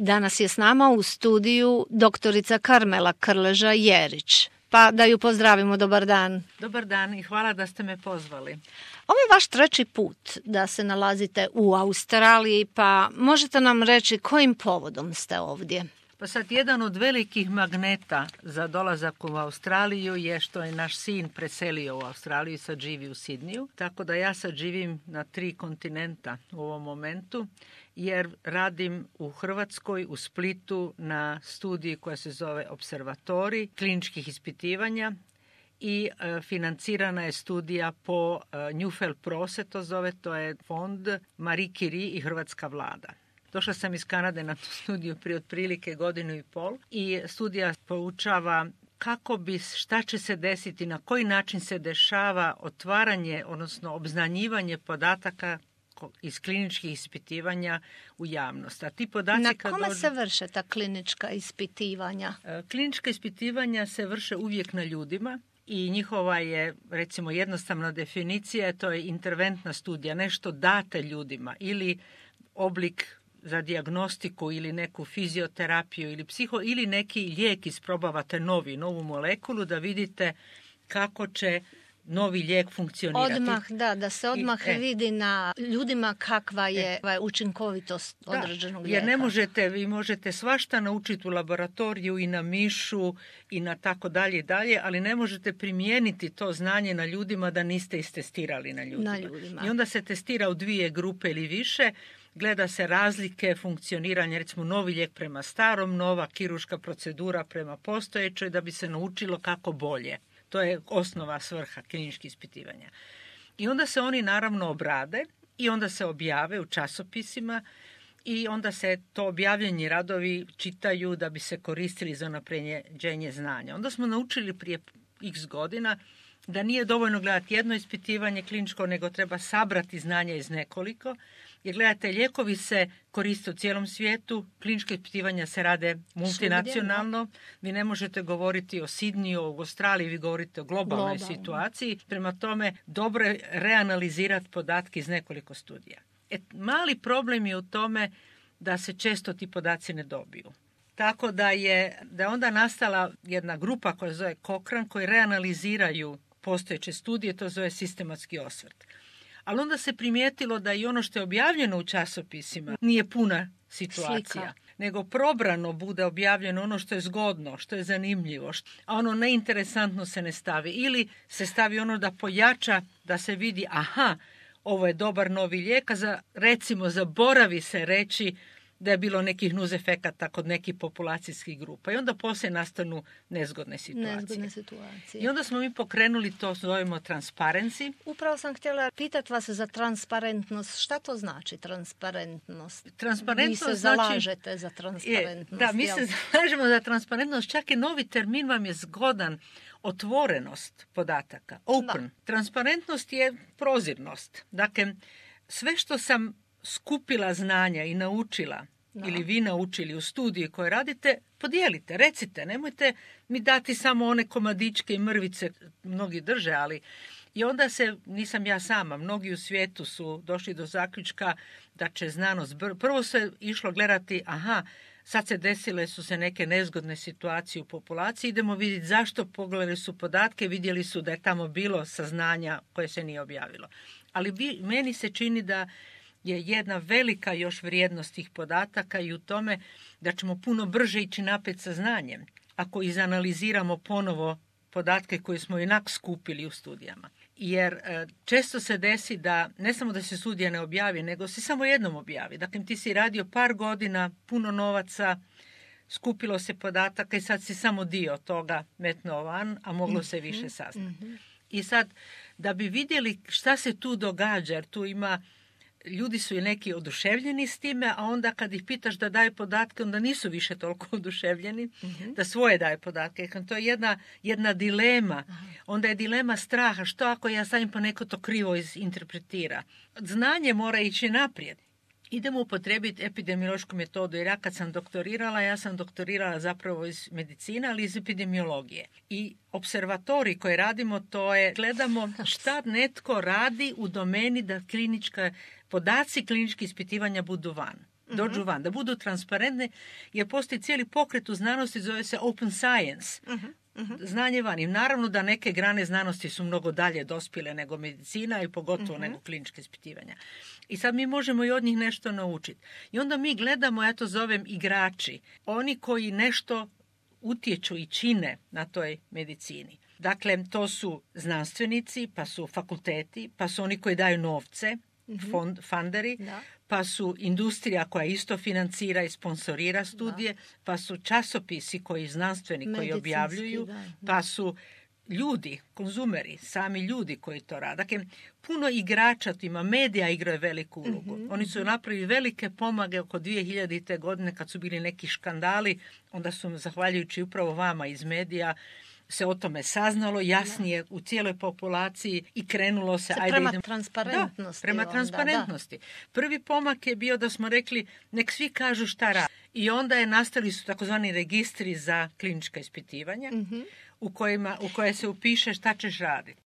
Danas je s nama u studiju doktorica Karmela Krleža-Jerić. Pa da ju pozdravimo, dobar dan. Dobar dan i hvala da ste me pozvali. Ovo je vaš treći put da se nalazite u Australiji, pa možete nam reći kojim povodom ste ovdje? Pa sad, jedan od velikih magneta za dolazak u Australiju je što je naš sin preselio u Australiju i sad živi u Sidniju. Tako da ja sad živim na 3 kontinenta u ovom momentu, jer radim u Hrvatskoj, u Splitu, na studiji koja se zove Observatorij kliničkih ispitivanja i financirana je studija po Newfell Pro se to zove, to je fond Marie Curie i hrvatska vlada. Došla sam iz Kanade na tu studiju prije otprilike 1.5 godina i studija poučava šta će se desiti, na koji način se dešava otvaranje, odnosno obznanjivanje podataka iz kliničkih ispitivanja u javnost. A ti podaci na kome se vrše ta klinička ispitivanja? Klinička ispitivanja se vrše uvijek na ljudima i njihova je, recimo, jednostavna definicija, to je interventna studija, nešto date ljudima ili oblik za dijagnostiku ili neku fizioterapiju ili neki lijek isprobavate novu molekulu da vidite kako će novi lijek funkcionirati. Odmah, da se odmah vidi na ljudima kakva je učinkovitost određenog lijeka. Jer ne možete, vi možete svašta naučiti u laboratoriju i na mišu i na tako dalje, ali ne možete primijeniti to znanje na ljudima da niste istestirali na ljudima. I onda se testira u 2 grupe ili više, gleda se razlike funkcioniranja, recimo novi lijek prema starom, nova kirurška procedura prema postojećoj, da bi se naučilo kako bolje. To je osnova svrha kliničkih ispitivanja. I onda se oni naravno obrade i onda se objave u časopisima i onda se to objavljeni radovi čitaju da bi se koristili za unapređenje znanja. Onda smo naučili prije x godina da nije dovoljno gledati jedno ispitivanje kliničko, nego treba sabrati znanja iz nekoliko. Jer gledajte, lijekovi se koriste u cijelom svijetu, kliničke ispitivanja se rade multinacionalno. Vi ne možete govoriti o Sidniju, o Australiji, vi govorite o globalnoj situaciji. Prema tome, dobro je reanalizirati podatke iz nekoliko studija. Mali problem je u tome da se često ti podaci ne dobiju. Tako da je onda nastala jedna grupa koja se zove Cochrane, koji reanaliziraju postojeće studije, to zove sistematski osvrt. Ali onda se primijetilo da i ono što je objavljeno u časopisima nije puna situacija, nego probrano bude objavljeno ono što je zgodno, što je zanimljivo, a ono neinteresantno se ne stavi. Ili se stavi ono da pojača, da se vidi, ovo je dobar novi lijek, a recimo zaboravi se reći da je bilo nekih nuzefekata kod nekih populacijskih grupa. I onda poslije nastanu nezgodne situacije. I onda smo mi pokrenuli to, zovemo Transparency. Upravo sam htjela pitati vas za transparentnost. Šta to znači transparentnost? Transparentnost vi se zalažete za transparentnost. Da, mi se zalažemo za transparentnost. Čak i novi termin vam je zgodan. Otvorenost podataka. Open. Da. Transparentnost je prozirnost. Dakle, sve što sam skupila znanja i naučila ili vi naučili u studiji koje radite, podijelite, recite, nemojte mi dati samo one komadičke i mrvice, mnogi drže, ali i onda nisam ja sama, mnogi u svijetu su došli do zaključka da će znanost, prvo se išlo gledati, sad se desile su se neke nezgodne situacije u populaciji, idemo vidjeti zašto, pogledali su podatke, vidjeli su da je tamo bilo saznanja koje se nije objavilo. Ali meni se čini da je jedna velika još vrijednost tih podataka i u tome da ćemo puno brže ići naprijed sa znanjem ako izanaliziramo ponovo podatke koje smo inak skupili u studijama. Jer često se desi da ne samo da se studija ne objavi, nego se samo jednom objavi. Dakle, ti si radio par godina, puno novaca, skupilo se podataka i sad si samo dio toga metnuo van, a moglo se više saznati. I sad, da bi vidjeli šta se tu događa, jer tu ima ljudi su i neki oduševljeni s time, a onda kad ih pitaš da daje podatke, onda nisu više toliko oduševljeni, da svoje daje podatke. To je jedna dilema. Onda je dilema straha. Što ako ja stavim pa neko to krivo interpretira? Znanje mora ići naprijed. Idemo upotrijebiti epidemiološku metodu, jer ja kad sam doktorirala, ja sam doktorirala zapravo iz medicine, ali iz epidemiologije. I observatorij koji radimo, to je, gledamo šta netko radi u domeni da podaci kliničkih ispitivanja budu van. dođu van, da budu transparentne, jer postoji cijeli pokret u znanosti, zove se Open Science. Znanje van. I naravno da neke grane znanosti su mnogo dalje dospjele nego medicina i pogotovo nego kliničke ispitivanja. I sad mi možemo i od njih nešto naučiti. I onda mi gledamo, ja to zovem igrači, oni koji nešto utječu i čine na toj medicini. Dakle, to su znanstvenici, pa su fakulteti, pa su oni koji daju novce, funderi, pa su industrija koja isto financira i sponsorira studije, pa su časopisi koji znanstveni koji objavljuju, pa su ljudi, konzumeri, sami ljudi koji to rade. Dakle, puno igrača ima, medija igraju veliku ulogu. Oni su napravili velike pomage oko 2000. godine kad su bili neki škandali, onda su, zahvaljujući upravo vama iz medija, se o tome saznalo jasnije u cijeloj populaciji i krenulo se... Prema transparentnosti. Prema transparentnosti. Prvi pomak je bio da smo rekli nek svi kažu šta radi. I onda je nastali su takozvani registri za klinička ispitivanja u koje se upiše šta ćeš raditi.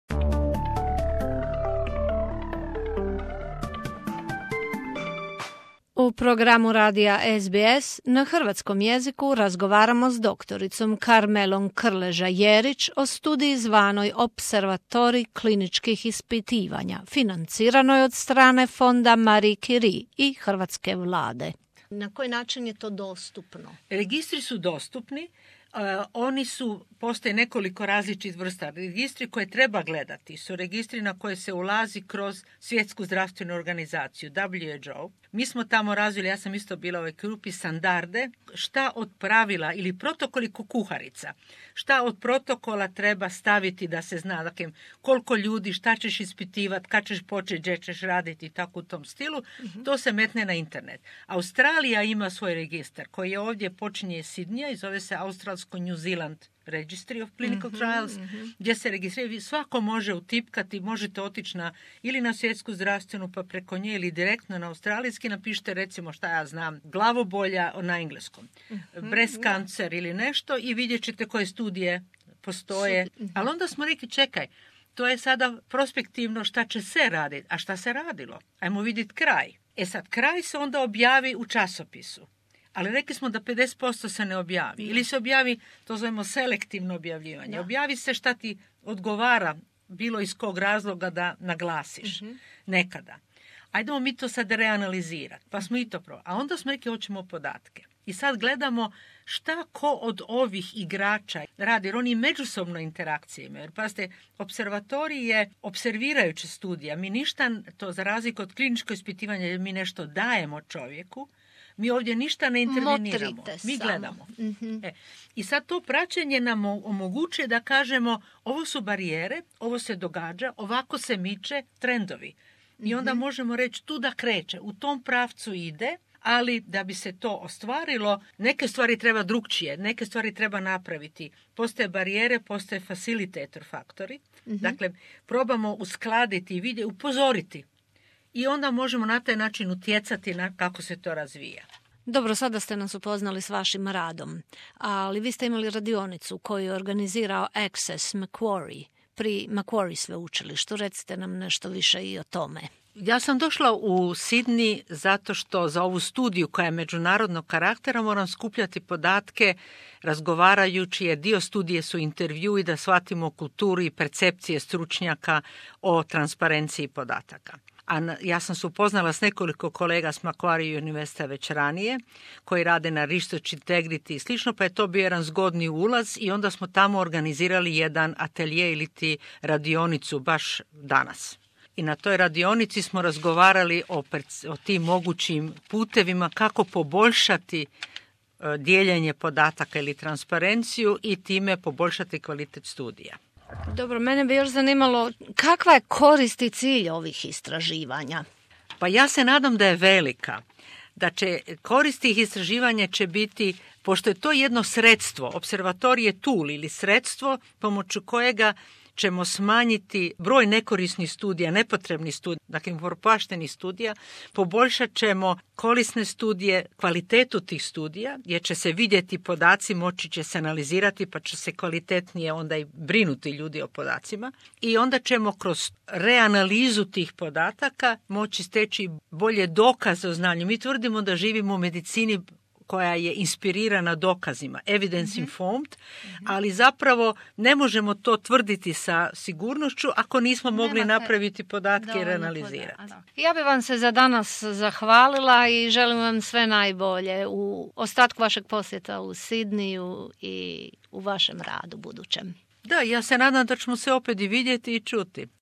U programu radija SBS na hrvatskom jeziku razgovaramo s doktoricom Karmelom Krleža-Jerić o studiji zvanoj Observatorij kliničkih ispitivanja, financiranoj od strane fonda Marie Curie i hrvatske vlade. Na koji način je to dostupno? Registri su dostupni. Postoje nekoliko različitih vrsta. Registri koje treba gledati su registri na koje se ulazi kroz Svjetsku zdravstvenu organizaciju, WHO. Mi smo tamo razvili, ja sam isto bila u ovoj grupi, standarde, šta od pravila ili protokoli kuharica, šta od protokola treba staviti da se zna, dakle, koliko ljudi, šta ćeš ispitivati, kad ćeš početi, gdje ćeš raditi i tako u tom stilu, to se metne na internet. Australija ima svoj registar koji je ovdje počinje iz Sidnija i zove se Australsko-New Zealand Registry of Clinical Trials, gdje se registrira. Svako može utipkati, možete otići ili na Svjetsku zdravstvenu pa preko nje ili direktno na australijski, napišite recimo šta ja znam, glavobolja na engleskom, breast cancer ili nešto i vidjet ćete koje studije postoje. Ali onda smo rekli, čekaj, to je sada prospektivno šta će se raditi, a šta se radilo? Ajmo vidjeti kraj. Sad, kraj se onda objavi u časopisu. Ali rekli smo da 50% se ne objavi. Ili se objavi, to zovemo selektivno objavljivanje. Objavi se šta ti odgovara, bilo iz kog razloga da naglasiš nekada. Ajdemo mi to sad reanalizirati. Pa smo i to probali. A onda smo rekli, hoćemo podatke. I sad gledamo šta ko od ovih igrača radi, jer oni međusobno interakcije imaju. Jer pazite, observatorij je observirajuća studija. Mi ništa, to za razliku od kliničkog ispitivanja, jer mi nešto dajemo čovjeku, mi ovdje ništa ne interveniramo. Mi gledamo. I sad to praćenje nam omogućuje da kažemo ovo su barijere, ovo se događa, ovako se miče, trendovi. I onda možemo reći tu da kreće, u tom pravcu ide, ali da bi se to ostvarilo, neke stvari treba drukčije, neke stvari treba napraviti. Postoje barijere, postoje facilitator faktori. Dakle, probamo uskladiti i vidjeti, upozoriti. I onda možemo na taj način utjecati na kako se to razvija. Dobro, sada ste nas upoznali s vašim radom, ali vi ste imali radionicu koju je organizirao Access Macquarie pri Macquarie sveučilištu. Recite nam nešto više i o tome. Ja sam došla u Sidney zato što za ovu studiju koja je međunarodnog karaktera moram skupljati podatke razgovarajući, jer dio studije su intervjui da shvatimo kulturu i percepcije stručnjaka o transparenciji podataka. A ja sam se upoznala s nekoliko kolega s Macquarie University već ranije, koji rade na research integrity i slično, pa je to bio jedan zgodni ulaz i onda smo tamo organizirali jedan atelje ili radionicu baš danas. I na toj radionici smo razgovarali o tim mogućim putevima kako poboljšati dijeljenje podataka ili transparenciju i time poboljšati kvalitet studija. Dobro, mene bi još zanimalo kakva je korist i cilj ovih istraživanja? Pa ja se nadam da je velika. Da će korist tih istraživanja će biti, pošto je to jedno sredstvo, observatorij je tool ili sredstvo pomoću kojega ćemo smanjiti broj nekorisnih studija, nepotrebnih studija, dakle propaštenih studija, poboljšat ćemo korisne studije, kvalitetu tih studija, jer će se vidjeti podaci, moći će se analizirati, pa će se kvalitetnije onda i brinuti ljudi o podacima. I onda ćemo kroz reanalizu tih podataka moći steći bolje dokaze o znanju. Mi tvrdimo da živimo u medicini koja je inspirirana dokazima, evidence informed, ali zapravo ne možemo to tvrditi sa sigurnošću ako nismo mogli napraviti podatke i reanalizirati. Ja bih vam se za danas zahvalila i želim vam sve najbolje u ostatku vašeg posjeta u Sidniju i u vašem radu budućem. Da, ja se nadam da ćemo se opet i vidjeti i čuti.